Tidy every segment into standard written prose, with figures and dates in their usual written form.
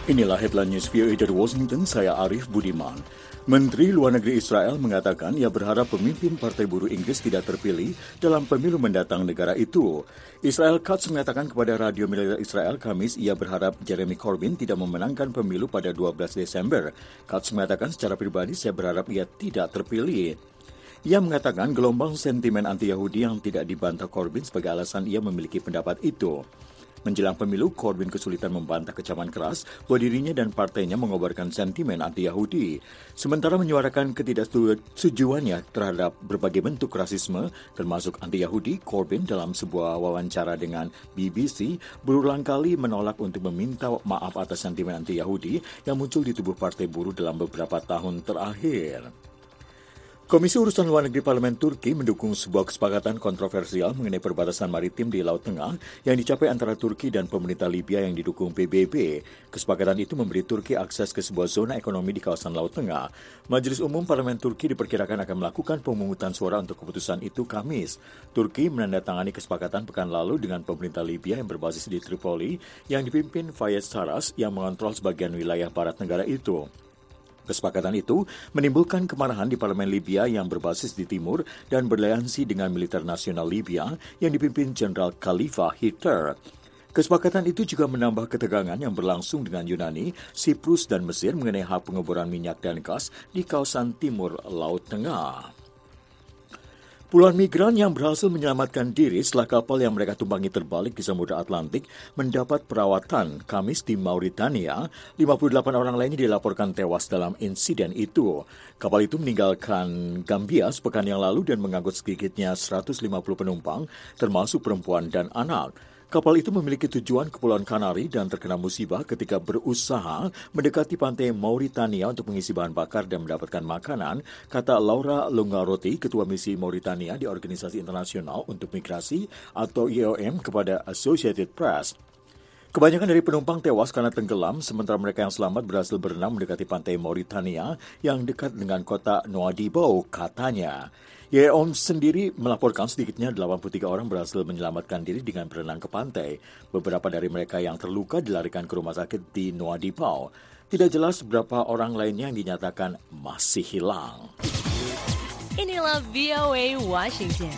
Inilah headline news VOA dari Washington, saya Arif Budiman. Menteri Luar Negeri Israel mengatakan ia berharap pemimpin Partai Buruh Inggris tidak terpilih dalam pemilu mendatang negara itu. Israel Katz mengatakan kepada radio militer Israel Kamis ia berharap Jeremy Corbyn tidak memenangkan pemilu pada 12 Desember. Katz mengatakan secara pribadi saya berharap ia tidak terpilih. Ia mengatakan gelombang sentimen anti-Yahudi yang tidak dibantah Corbyn sebagai alasan ia memiliki pendapat itu. Menjelang pemilu, Corbyn kesulitan membantah kecaman keras bahwa dirinya dan partainya mengobarkan sentimen anti-Yahudi. Sementara menyuarakan ketidaksetujuannya terhadap berbagai bentuk rasisme, termasuk anti-Yahudi, Corbyn dalam sebuah wawancara dengan BBC berulang kali menolak untuk meminta maaf atas sentimen anti-Yahudi yang muncul di tubuh Partai Buruh dalam beberapa tahun terakhir. Komisi Urusan Luar Negeri Parlemen Turki mendukung sebuah kesepakatan kontroversial mengenai perbatasan maritim di Laut Tengah yang dicapai antara Turki dan pemerintah Libya yang didukung PBB. Kesepakatan itu memberi Turki akses ke sebuah zona ekonomi di kawasan Laut Tengah. Majelis Umum Parlemen Turki diperkirakan akan melakukan pemungutan suara untuk keputusan itu Kamis. Turki menandatangani kesepakatan pekan lalu dengan pemerintah Libya yang berbasis di Tripoli yang dipimpin Fayez Sarraj yang mengontrol sebagian wilayah barat negara itu. Kesepakatan itu menimbulkan kemarahan di parlemen Libya yang berbasis di timur dan beraliansi dengan militer nasional Libya yang dipimpin Jenderal Khalifa Haftar. Kesepakatan itu juga menambah ketegangan yang berlangsung dengan Yunani, Siprus, dan Mesir mengenai hak pengeboran minyak dan gas di kawasan timur Laut Tengah. Puluhan migran yang berhasil menyelamatkan diri setelah kapal yang mereka tumpangi terbalik di Samudra Atlantik mendapat perawatan Kamis di Mauritania. 58 orang lainnya dilaporkan tewas dalam insiden itu. Kapal itu meninggalkan Gambia sepekan yang lalu dan mengangkut sedikitnya 150 penumpang, termasuk perempuan dan anak. Kapal itu memiliki tujuan Kepulauan Kanari dan terkena musibah ketika berusaha mendekati pantai Mauritania untuk mengisi bahan bakar dan mendapatkan makanan, kata Laura Longaroti, Ketua Misi Mauritania di Organisasi Internasional untuk Migrasi atau IOM kepada Associated Press. Kebanyakan dari penumpang tewas karena tenggelam, sementara mereka yang selamat berhasil berenang mendekati pantai Mauritania yang dekat dengan kota Nouadhibou, katanya. IOM sendiri melaporkan sedikitnya 83 orang berhasil menyelamatkan diri dengan berenang ke pantai. Beberapa dari mereka yang terluka dilarikan ke rumah sakit di Nouadhibou. Tidak jelas berapa orang lainnya yang dinyatakan masih hilang. Inilah VOA Washington.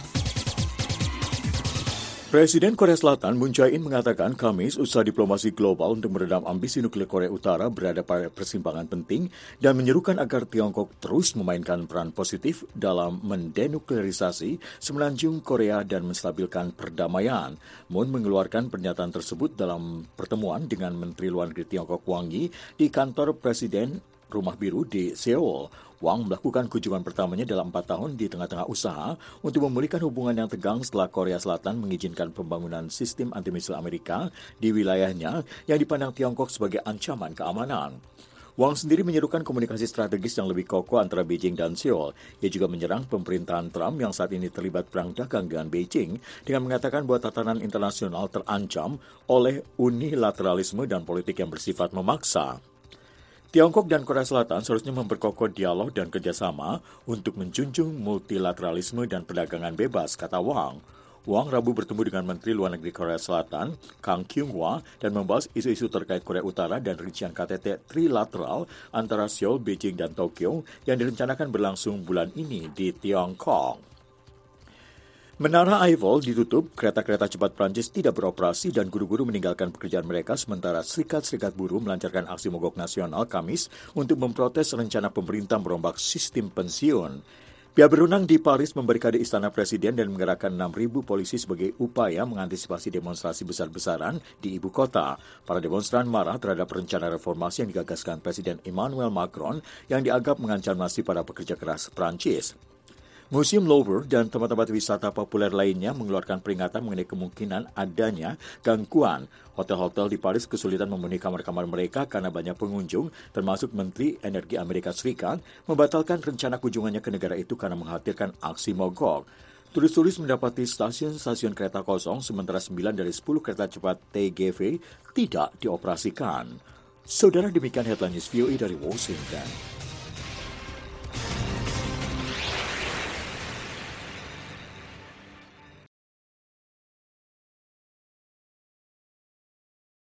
Presiden Korea Selatan Moon Jae-in mengatakan Kamis usaha diplomasi global untuk meredam ambisi nuklir Korea Utara berada pada persimpangan penting dan menyerukan agar Tiongkok terus memainkan peran positif dalam mendenuklearisasi semenanjung Korea dan menstabilkan perdamaian. Moon mengeluarkan pernyataan tersebut dalam pertemuan dengan Menteri Luar Negeri Tiongkok Wang Yi di kantor Presiden Rumah Biru di Seoul. Wang melakukan kunjungan pertamanya dalam 4 tahun di tengah-tengah usaha untuk memulihkan hubungan yang tegang setelah Korea Selatan mengizinkan pembangunan sistem anti-misil Amerika di wilayahnya yang dipandang Tiongkok sebagai ancaman keamanan. Wang sendiri menyerukan komunikasi strategis yang lebih kokoh antara Beijing dan Seoul. Ia juga menyerang pemerintahan Trump yang saat ini terlibat perang dagang dengan Beijing dengan mengatakan bahwa tatanan internasional terancam oleh unilateralisme dan politik yang bersifat memaksa. Tiongkok dan Korea Selatan seharusnya memperkokoh dialog dan kerjasama untuk menjunjung multilateralisme dan perdagangan bebas, kata Wang. Wang Rabu bertemu dengan Menteri Luar Negeri Korea Selatan, Kang Kyung-hwa, dan membahas isu-isu terkait Korea Utara dan rincian KTT trilateral antara Seoul, Beijing, dan Tokyo yang direncanakan berlangsung bulan ini di Tiongkok. Menara Eiffel ditutup, kereta-kereta cepat Prancis tidak beroperasi dan guru-guru meninggalkan pekerjaan mereka sementara serikat-serikat buruh melancarkan aksi mogok nasional Kamis untuk memprotes rencana pemerintah merombak sistem pensiun. Pihak berwenang di Paris membarikade istana presiden dan mengerahkan 6.000 polisi sebagai upaya mengantisipasi demonstrasi besar-besaran di ibu kota. Para demonstran marah terhadap rencana reformasi yang digagaskan Presiden Emmanuel Macron yang dianggap mengancam nasib para pekerja keras Prancis. Museum Louvre dan tempat-tempat wisata populer lainnya mengeluarkan peringatan mengenai kemungkinan adanya gangguan. Hotel-hotel di Paris kesulitan memenuhi kamar-kamar mereka karena banyak pengunjung, termasuk Menteri Energi Amerika Serikat, membatalkan rencana kunjungannya ke negara itu karena mengkhawatirkan aksi mogok. Turis-turis mendapati stasiun-stasiun kereta kosong, sementara 9 dari 10 kereta cepat TGV tidak dioperasikan. Saudara, demikian headline news VOA dari Washington.